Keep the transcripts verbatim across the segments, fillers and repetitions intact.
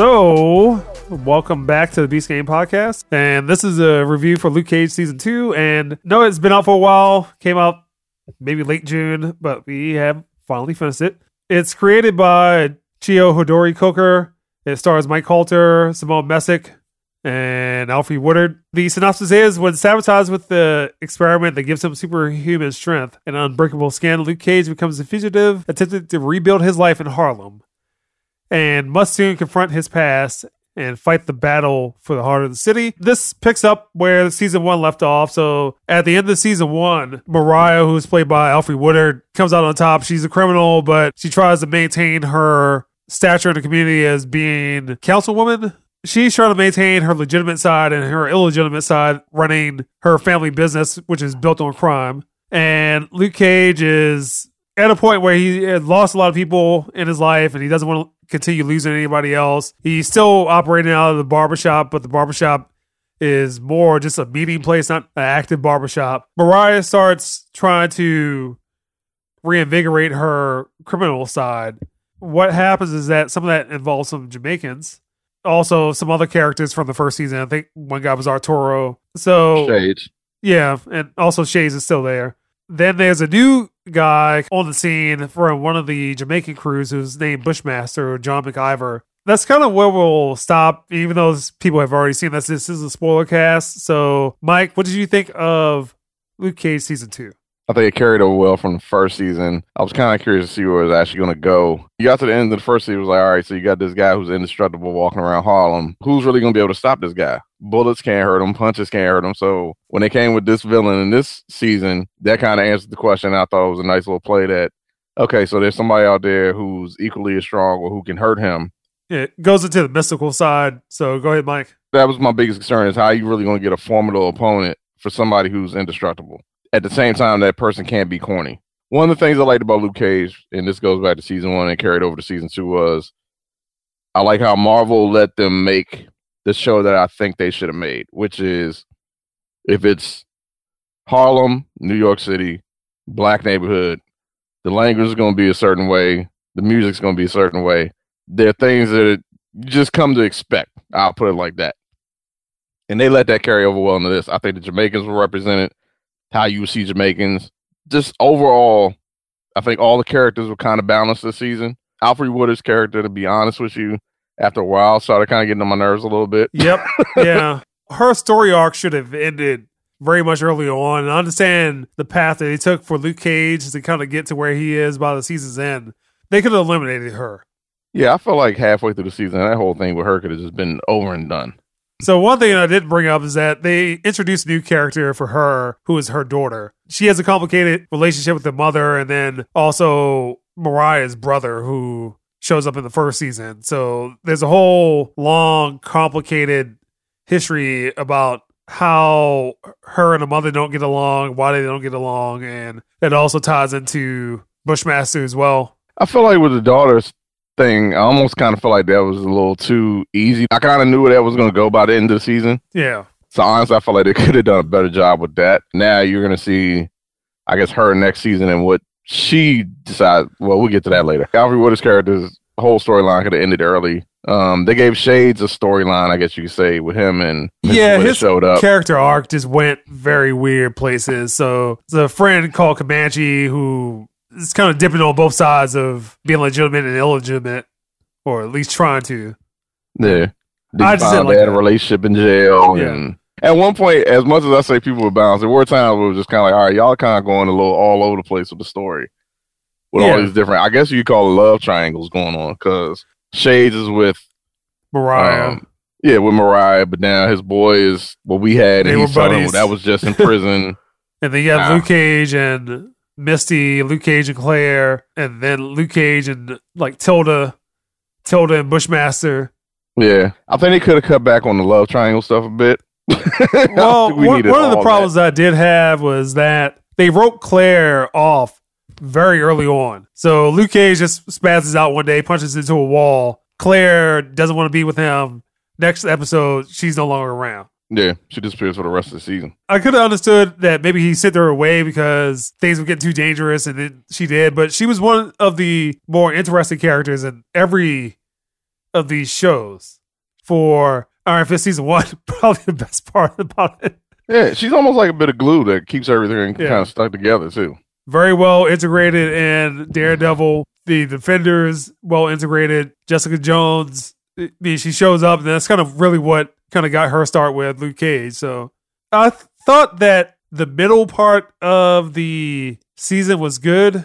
So, welcome back to the Beast Game Podcast. And this is a review for Luke Cage Season two. And no, it's been out for a while. Came out maybe late June, but we have finally finished it. It's created by Chio Hodori Coker. It stars Mike Coulter, Simone Messick, and Alfre Woodard. The synopsis is, when sabotaged with the experiment that gives him superhuman strength and unbreakable skin, Luke Cage becomes a fugitive, attempting to rebuild his life in Harlem, and must soon confront his past and fight the battle for the heart of the city. This picks up where season one left off. So at the end of season one, Mariah, who's played by Alfre Woodard, comes out on top. She's a criminal, but she tries to maintain her stature in the community as being councilwoman. She's trying to maintain her legitimate side and her illegitimate side, running her family business, which is built on crime. And Luke Cage is at a point where he had lost a lot of people in his life and he doesn't want to continue losing anybody else. He's still operating out of the barbershop, but the barbershop is more just a meeting place, not an active barbershop. Mariah starts trying to reinvigorate her criminal side. What happens is that some of that involves some Jamaicans. Also, some other characters from the first season. I think one guy was Arturo. So Shades. Yeah, and also Shades is still there. Then there's a new guy on the scene from one of the Jamaican crews who's named Bushmaster, John McIver. That's kind of where we'll stop, even though people have already seen this. This is a spoiler cast. So, Mike, what did you think of Luke Cage Season two? I think it carried over well from the first season. I was kind of curious to see where it was actually going to go. You got to the end of the first season, it was like, all right, so you got this guy who's indestructible walking around Harlem. Who's really going to be able to stop this guy? Bullets can't hurt him. Punches can't hurt him. So when they came with this villain in this season, that kind of answered the question. I thought it was a nice little play that, okay, so there's somebody out there who's equally as strong or who can hurt him. It goes into the mystical side. So go ahead, Mike. That was my biggest concern, is how you really going to get a formidable opponent for somebody who's indestructible. At the same time, that person can't be corny. One of the things I liked about Luke Cage, and this goes back to season one and carried over to season two, was I like how Marvel let them make the show that I think they should have made, which is, if it's Harlem, New York City, black neighborhood, the language is going to be a certain way, the music's going to be a certain way. There are things that you just come to expect. I'll put it like that. And they let that carry over well into this. I think the Jamaicans were represented, how you see Jamaicans. Just overall, I think all the characters were kind of balanced this season. Alfre Woodard's character, to be honest with you, after a while, started kind of getting on my nerves a little bit. Yep. Yeah. Her story arc should have ended very much early on. And I understand the path that they took for Luke Cage to kind of get to where he is by the season's end. They could have eliminated her. Yeah, I felt like halfway through the season, that whole thing with her could have just been over and done. So one thing I didn't bring up is that they introduced a new character for her, who is her daughter. She has a complicated relationship with the mother, and then also Mariah's brother, who shows up in the first season. So there's a whole long, complicated history about how her and the mother don't get along, why they don't get along, and it also ties into Bushmaster as well. I feel like with the daughters thing, I almost kind of feel like that was a little too easy. I kind of knew where that was going to go by the end of the season. Yeah. So honestly, I feel like they could have done a better job with that. Now you're going to see, I guess, her next season and what she decides. Well, we'll get to that later. Alfre Woodard's character's whole storyline could have ended early. Um, they gave Shades a storyline, I guess you could say, with him and yeah, his showed up. Character arc just went very weird places. So there's a friend called Comanche who is kind of dipping on both sides of being legitimate and illegitimate, or at least trying to. Yeah. They I just found didn't like they had that. a relationship in jail. Yeah. And at one point, as much as I say people were balanced, there were times where it was just kind of like, all right, y'all kind of going a little all over the place with the story. With Yeah. all these different, I guess you could call it love triangles going on, because Shades is with Mariah. Um, yeah, with Mariah, but now his boy is what we had, They and were he's telling him buddies. that was just in prison. And then you have Ah. Luke Cage and Misty, Luke Cage and Claire, and then Luke Cage and like Tilda, Tilda and Bushmaster. Yeah, I think they could have cut back on the love triangle stuff a bit. Well, we one, needed one of the all problems that. I did have was that they wrote Claire off very early on. So Luke Cage just spazzes out one day, punches into a wall. Claire doesn't want to be with him. Next episode, she's no longer around. Yeah, she disappears for the rest of the season. I could have understood that maybe he sent her away because things were getting too dangerous, and then she did. But she was one of the more interesting characters in every of these shows. For Iron Fist season one, probably the best part about it. Yeah, she's almost like a bit of glue that keeps everything yeah. kind of stuck together too. Very well integrated in Daredevil. The Defenders, well integrated. Jessica Jones, I mean, she shows up, and that's kind of really what kind of got her start with Luke Cage. So I th- thought that the middle part of the season was good,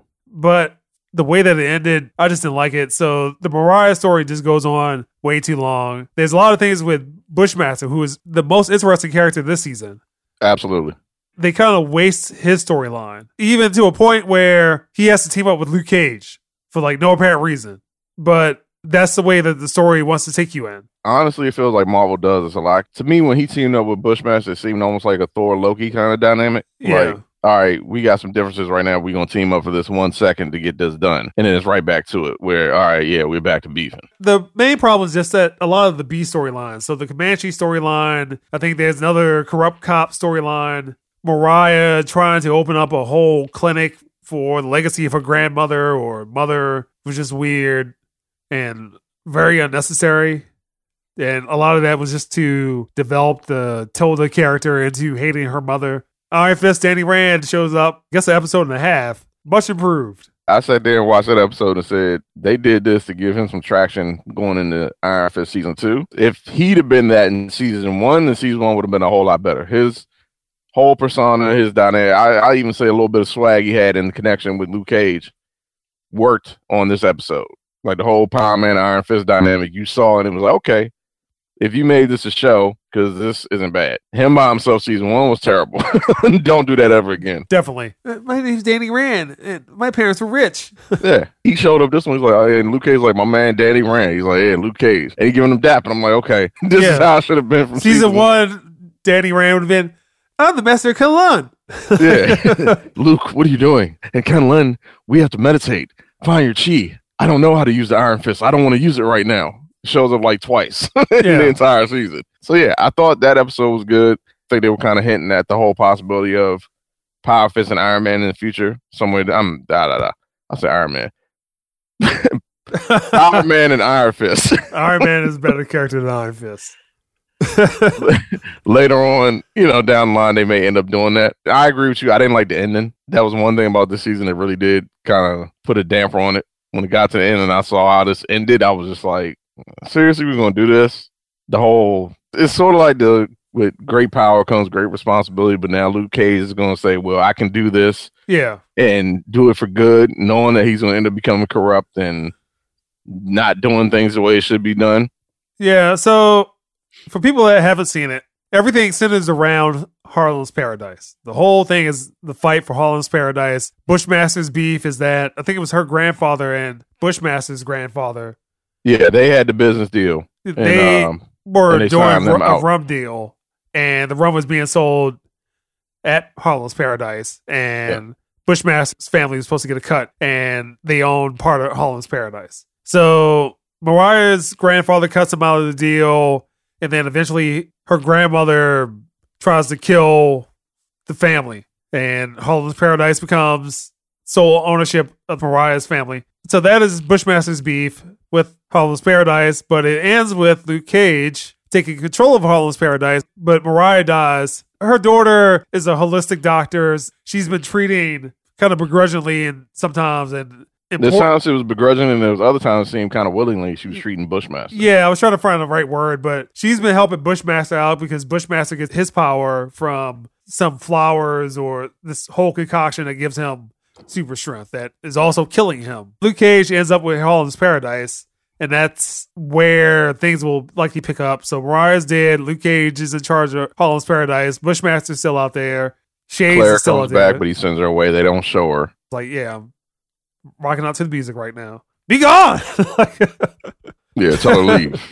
but the way that it ended, I just didn't like it. So the Mariah story just goes on way too long. There's a lot of things with Bushmaster, who is the most interesting character this season. Absolutely. They kind of waste his storyline, even to a point where he has to team up with Luke Cage for like no apparent reason. But that's the way that the story wants to take you in. Honestly, it feels like Marvel does this a lot. To me, when he teamed up with Bushmaster, it seemed almost like a Thor Loki kind of dynamic. Yeah. Like, all right, we got some differences right now. We're going to team up for this one second to get this done. And then it's right back to it where, all right, yeah, we're back to beefing. The main problem is just that a lot of the B storylines. So the Comanche storyline, I think there's another corrupt cop storyline. Mariah trying to open up a whole clinic for the legacy of her grandmother or mother was just weird and very unnecessary. And a lot of that was just to develop the Tilda character into hating her mother. Iron Fist Danny Rand shows up, I guess an episode and a half. Much improved. I sat there and watched that episode and said they did this to give him some traction going into Iron Fist season two. If he'd have been that in season one, then season one would have been a whole lot better. His whole persona, his dynamic, I, I even say a little bit of swag he had in the connection with Luke Cage worked on this episode. Like the whole Power Man Iron Fist dynamic you saw, and it was like, okay, if you made this a show, because this isn't bad. Him by himself season one was terrible. Don't do that ever again. Definitely. My name's Danny Rand, and my parents were rich. Yeah. He showed up this one. He's like, oh, yeah, and Luke Cage like, my man Danny Rand. He's like, yeah, Luke Cage. And he giving him dap. And I'm like, okay, this yeah. is how I should have been from season, season one. one. Danny Rand would have been, I'm the master of Kunlun. Yeah. Luke, what are you doing? In Kunlun, we have to meditate. Find your chi. I don't know how to use the Iron Fist. I don't want to use it right now. Shows up like twice in yeah. the entire season. So yeah, I thought that episode was good. I think they were kind of hinting at the whole possibility of Power Fist and Iron Man in the future. Somewhere I'm da da da. I say Iron Man. Iron Man and Iron Fist. Iron Man is a better character than Iron Fist. Later on, you know, down the line, they may end up doing that. I agree with you. I didn't like the ending. That was one thing about this season that really did kind of put a damper on it. When it got to the end and I saw how this ended, I was just like, seriously, we're going to do this? The whole, it's sort of like the, with great power comes great responsibility, but now Luke Cage is going to say, well, I can do this. Yeah. And do it for good, knowing that he's going to end up becoming corrupt and not doing things the way it should be done. Yeah. So for people that haven't seen it, everything centers around Harlem's Paradise. The whole thing is the fight for Harlem's Paradise. Bushmaster's beef is that, I think it was her grandfather and Bushmaster's grandfather. Yeah, they had the business deal. They and, um, were and they doing a, a rum deal, and the rum was being sold at Harlem's Paradise, and yeah. Bushmaster's family was supposed to get a cut, and they owned part of Harlem's Paradise. So Mariah's grandfather cuts him out of the deal, and then eventually her grandmother tries to kill the family, and Harlem's Paradise becomes sole ownership of Mariah's family. So that is Bushmaster's beef with Harlem's Paradise, but it ends with Luke Cage taking control of Harlem's Paradise, but Mariah dies. Her daughter is a holistic doctor. She's been treating kind of begrudgingly and sometimes and There's times it was begrudging, and there was other times it seemed kind of willingly she was treating Bushmaster. Yeah, I was trying to find the right word, but she's been helping Bushmaster out because Bushmaster gets his power from some flowers or this whole concoction that gives him super strength that is also killing him. Luke Cage ends up with Harlem's Paradise, and that's where things will likely pick up. So Mariah's dead. Luke Cage is in charge of Harlem's Paradise. Bushmaster's still out there. Shades Claire is still comes out there. Back, but he sends her away. They don't show her. Like, yeah, rocking out to the music right now. Be gone! Yeah, tell her leave.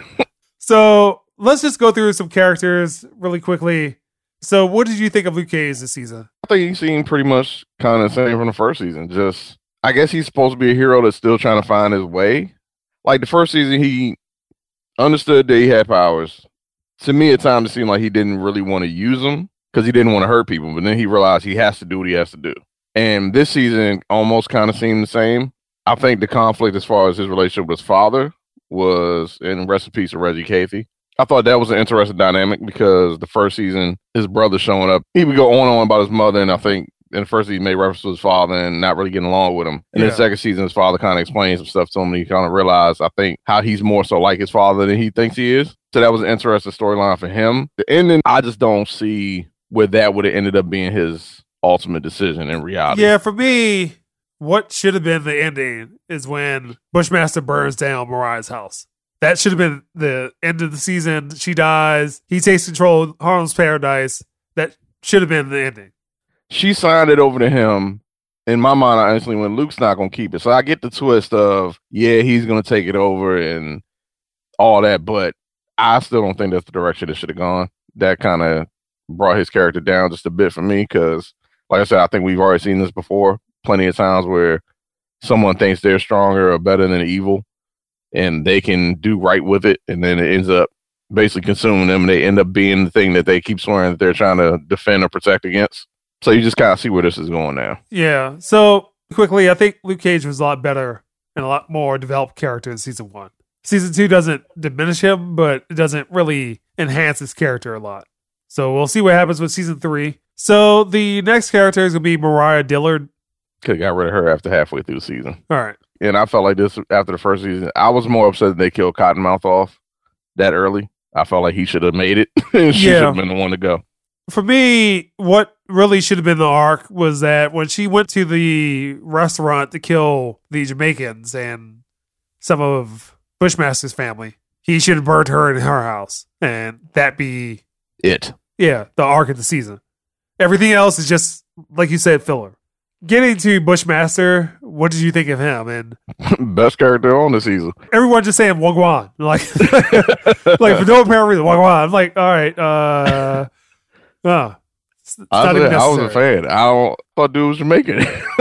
So let's just go through some characters really quickly. So what did you think of Luke Cage this season? I think he seemed pretty much kind of the same from the first season. Just, I guess he's supposed to be a hero that's still trying to find his way. Like the first season, he understood that he had powers. To me, at times, it seemed like he didn't really want to use them because he didn't want to hurt people. But then he realized he has to do what he has to do. And this season almost kind of seemed the same. I think the conflict as far as his relationship with his father was in Rest in Peace of Reggie Cathy. I thought that was an interesting dynamic because the first season, his brother showing up, he would go on and on about his mother, and I think in the first season, he made reference to his father and not really getting along with him. And yeah. in the second season, his father kind of explained some stuff to him, and he kind of realized, I think, how he's more so like his father than he thinks he is. So that was an interesting storyline for him. The ending, I just don't see where that would have ended up being his ultimate decision in reality. Yeah, for me, what should have been the ending is when Bushmaster burns down Mariah's house. That should have been the end of the season. She dies. He takes control of Harlem's Paradise. That should have been the ending. She signed it over to him. In my mind, I honestly went, Luke's not going to keep it. So I get the twist of, yeah, he's going to take it over and all that. But I still don't think that's the direction it should have gone. That kind of brought his character down just a bit for me because, like I said, I think we've already seen this before plenty of times where someone thinks they're stronger or better than evil and they can do right with it. And then it ends up basically consuming them. And they end up being the thing that they keep swearing that they're trying to defend or protect against. So you just kind of see where this is going now. Yeah. So quickly, I think Luke Cage was a lot better and a lot more developed character in season one. Season two doesn't diminish him, but it doesn't really enhance his character a lot. So we'll see what happens with season three. So the next character is going to be Mariah Dillard. Could have got rid of her after halfway through the season. All right. And I felt like this after the first season. I was more upset that they killed Cottonmouth off that early. I felt like he should have made it. She yeah. should have been the one to go. For me, what really should have been the arc was that when she went to the restaurant to kill the Jamaicans and some of Bushmaster's family, he should have burned her in her house. And that be it. Yeah, the arc of the season. Everything else is just, like you said, filler. Getting to Bushmaster, what did you think of him? And best character on the season. Everyone just saying Wagwan. Like, like for no apparent reason, Wagwan. I'm like, all right, uh... Oh, it's, it's I, said, I was a fan. I don't thought dude was Jamaican.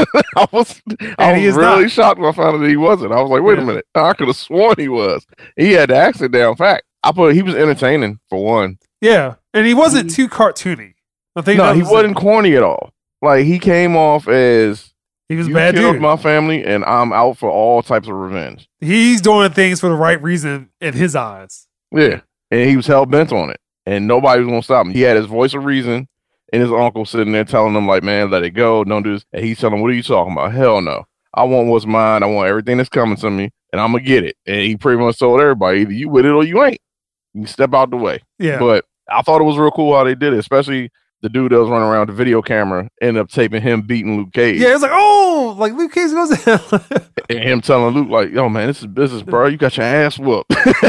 I was, I was really not. shocked when I found out that he wasn't. I was like, wait yeah. a minute. I could have sworn he was. He had the accent down. Fact, I put he was entertaining for one. Yeah, and he wasn't too cartoony. I think no, he was wasn't a, corny at all. Like he came off as he was you bad killed dude. My family, and I'm out for all types of revenge. He's doing things for the right reason in his eyes. Yeah, and he was hell bent on it. And nobody was going to stop him. He had his voice of reason and his uncle sitting there telling him, like, man, let it go. Don't do this. And he's telling him, what are you talking about? Hell no. I want what's mine. I want everything that's coming to me, and I'm going to get it. And he pretty much told everybody, either you with it or you ain't. You step out the way. Yeah. But I thought it was real cool how they did it, especially the dude that was running around with the video camera ended up taping him beating Luke Cage. Yeah, it's like, oh, like Luke Cage goes and him telling Luke, like, yo, man, this is business, bro. You got your ass whooped.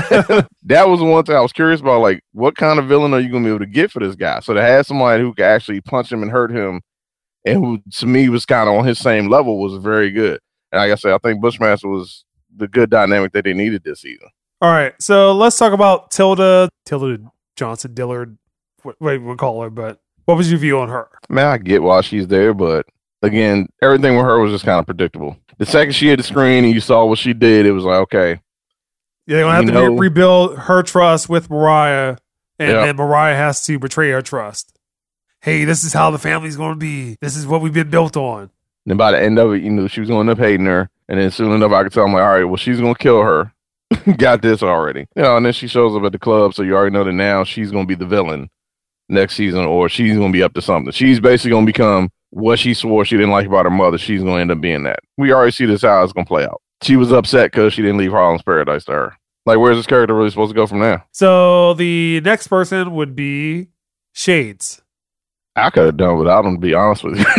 That was the one thing I was curious about, like, what kind of villain are you going to be able to get for this guy? So to have somebody who could actually punch him and hurt him and who, to me, was kind of on his same level was very good. And like I said, I think Bushmaster was the good dynamic that they needed this season. All right, so let's talk about Tilda, Tilda Johnson Dillard, what, what we call her, but what was your view on her? Man, I get why she's there, but again, everything with her was just kind of predictable. The second she hit the screen and you saw what she did, it was like, okay. Yeah, they're going to have to re- rebuild her trust with Mariah, and yeah. then Mariah has to betray her trust. Hey, this is how the family's going to be. This is what we've been built on. And by the end of it, you know, she was going to end up hating her, and then soon enough, I could tell, I'm like, all right, well, she's going to kill her. Got this already. You know, and then she shows up at the club, so you already know that now she's going to be the villain next season, or she's going to be up to something. She's basically going to become what she swore she didn't like about her mother. She's going to end up being that. We already see this how it's going to play out. She was upset because she didn't leave Harlem's Paradise to her. Like, where's this character really supposed to go from there? So the next person would be Shades. I could have done without him, to be honest with you.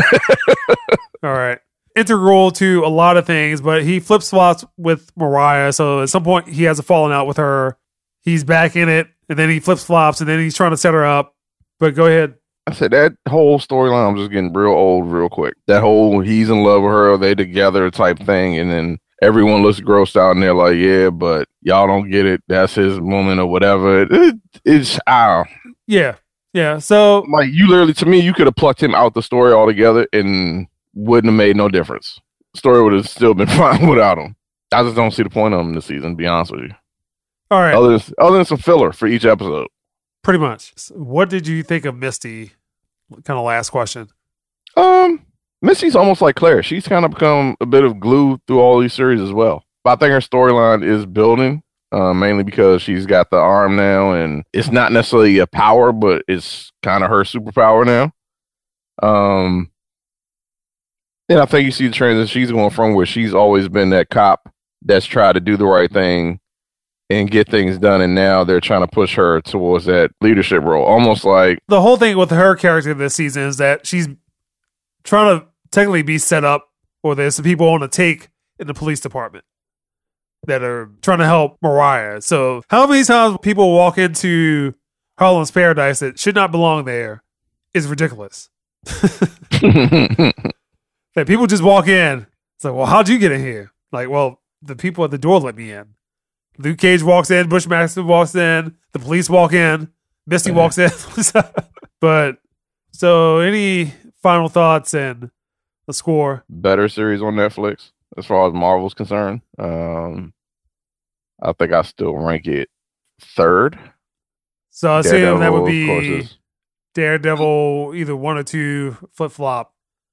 All right. Integral to a lot of things, but he flip-flops with Mariah, so at some point he has a falling out with her. He's back in it, and then he flip-flops, and then he's trying to set her up. But go ahead. I said that whole storyline was just getting real old real quick. That whole he's in love with her, they together type thing, and then everyone looks grossed out and they're like, yeah, but y'all don't get it. That's his woman or whatever. It, it, it's, I don't know. Yeah. Yeah. So, like, you literally, to me, you could have plucked him out the story altogether and wouldn't have made no difference. The story would have still been fine without him. I just don't see the point of him this season, to be honest with you. All right. Other than, other than some filler for each episode. Pretty much. What did you think of Misty? Kind of last question. Um, Misty's almost like Claire. She's kind of become a bit of glue through all these series as well. But I think her storyline is building. uh, mainly because she's got the arm now, and it's not necessarily a power, but it's kind of her superpower now. Um, and I think you see the transition she's going from where she's always been that cop that's tried to do the right thing and get things done, and now they're trying to push her towards that leadership role. Almost like the whole thing with her character this season is that she's trying to technically be set up, or there's some people on the take in the police department that are trying to help Mariah. So how many times people walk into Harlem's Paradise that should not belong there is ridiculous. That people just walk in. It's like, well, how'd you get in here? Like, well, the people at the door let me in. Luke Cage walks in, Bushmaster walks in, the police walk in, Misty Yeah. walks in. But so any final thoughts and the score? better series on Netflix as far as Marvel's concerned. Um, I think I still rank it third. So I assume that would Daredevil, of course, be is- Daredevil, either one or two, flip flop.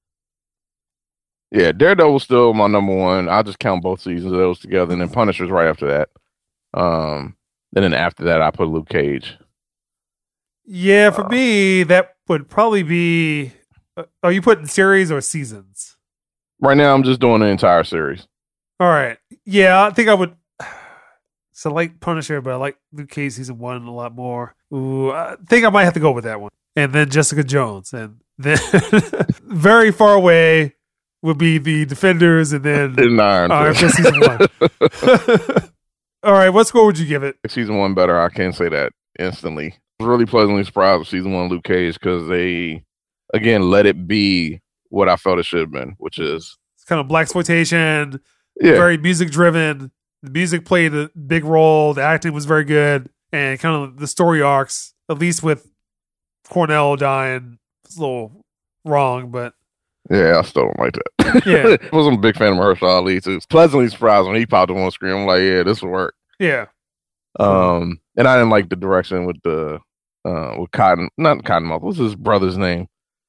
Yeah, Daredevil's still my number one. I just count both seasons of those together, and then Punisher's right after that. Um, and then after that, I put Luke Cage. Yeah, for Uh, me, that would probably be. Uh, are you putting series or seasons? Right now, I'm just doing the entire series. All right. Yeah, I think I would. So I like Punisher, but I like Luke Cage season one a lot more. Ooh, I think I might have to go with that one. And then Jessica Jones. And then very far away would be the Defenders, and then In Iron Iron Fist. Fist season one. All right, what score would you give it? Season one better. I can say that instantly. I was really pleasantly surprised with season one Luke Cage because they, again, let it be what I felt it should have been, which is It's kind of blaxploitation, yeah, very music driven. The music played a big role. The acting was very good, and kind of the story arcs, at least with Cornell dying, it's a little wrong, but yeah. I still don't like that. Yeah. I wasn't a big fan of Mahershala Ali too. Pleasantly surprised when he popped up on screen. I'm like, yeah, this will work. yeah. Um, and I didn't like the direction with the uh with Cotton, not Cottonmouth. What's his brother's name?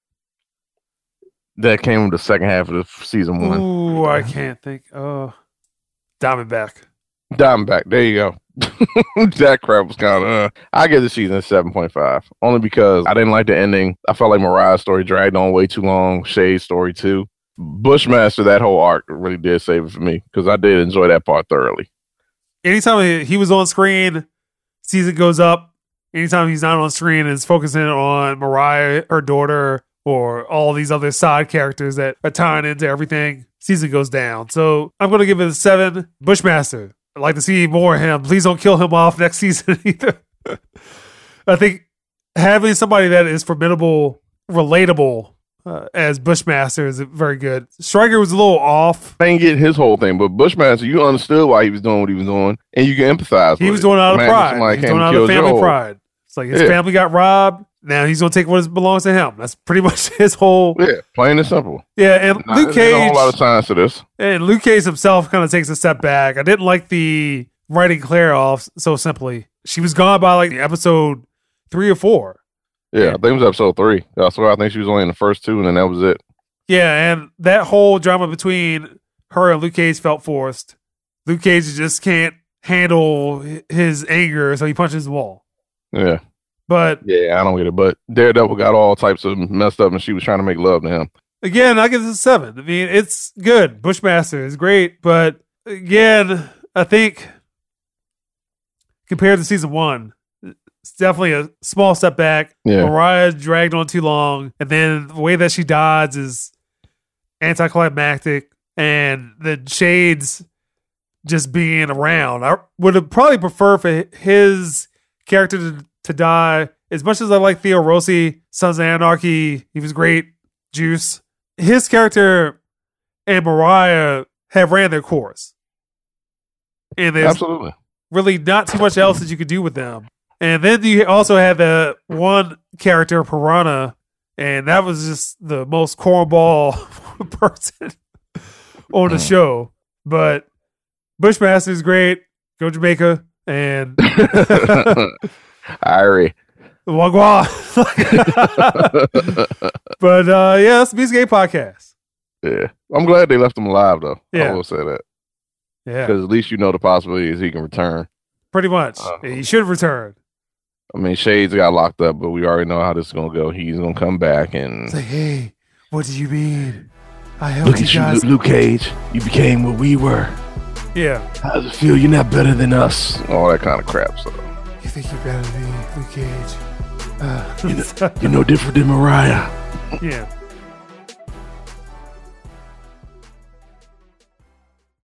That came with the second half of the season one. Ooh, I can't think. Oh, Diamondback. Diamondback. There you go. That crap was kind of. Uh, I give the season a seven point five, only because I didn't like the ending. I felt like Mariah's story dragged on way too long. Shay's story too. Bushmaster, that whole arc really did save it for me because I did enjoy that part thoroughly. Anytime he- he was on screen, season goes up. Anytime he's not on screen and is focusing on Mariah, her daughter, or all these other side characters that are tying into everything, season goes down. So I'm going to give it a seven. Bushmaster. I'd like to see more of him. Please don't kill him off next season either. I think having somebody that is formidable, relatable uh, as Bushmaster is very good. Stryker was a little off. I didn't get his whole thing, but Bushmaster, you understood why he was doing what he was doing, and you can empathize. He with was it. doing it out of Imagine pride. somebody He was came doing it and out of killed family Joel. pride. It's like his Yeah. family got robbed. Now he's going to take what belongs to him. That's pretty much his whole. Yeah, plain and simple. Yeah, and Nah, Luke there's a whole Cage. lot of science to this. And Luke Cage himself kind of takes a step back. I didn't like the writing Claire off so simply. She was gone by like episode three or four. Yeah, I think it was episode three. That's why I think she was only in the first two, and then that was it. Yeah, and that whole drama between her and Luke Cage felt forced. Luke Cage just can't handle hi- his anger, so he punches the wall. Yeah. But Yeah, I don't get it. But Daredevil got all types of messed up, and she was trying to make love to him. again, I give this a seven. I mean, it's good. Bushmaster is great, but again, I think compared to season one, it's definitely a small step back. Yeah. Mariah dragged on too long, and then the way that she dodges is anticlimactic, and the Shades just being around. I would have probably preferred for his character to, to die. As much as I like Theo Rossi, Sons of Anarchy, he was great. Juice, his character and Mariah have ran their course, and there's Absolutely. really not too much else that you could do with them. And then you also had the one character, Piranha, and that was just the most cornball person on the show. But Bushmaster is great. Go Jamaica. And Irie. Wagwa. But uh, yeah, that's the Beast Game Podcast. Yeah. I'm glad they left him alive, though. Yeah. I will say that. Yeah. Because at least you know the possibility is he can return. Pretty much. Uh, he should return. I mean, Shades got locked up, but we already know how this is going to go. He's going to come back and... It's like, hey, what do you mean? I helped Look you at guys. you, Luke Cage. You became what we were. Yeah. How does it feel? You're not better than us. all that kind of crap. So You think you're better than me, Luke Cage? Uh, You're no, you're no different than Mariah. yeah.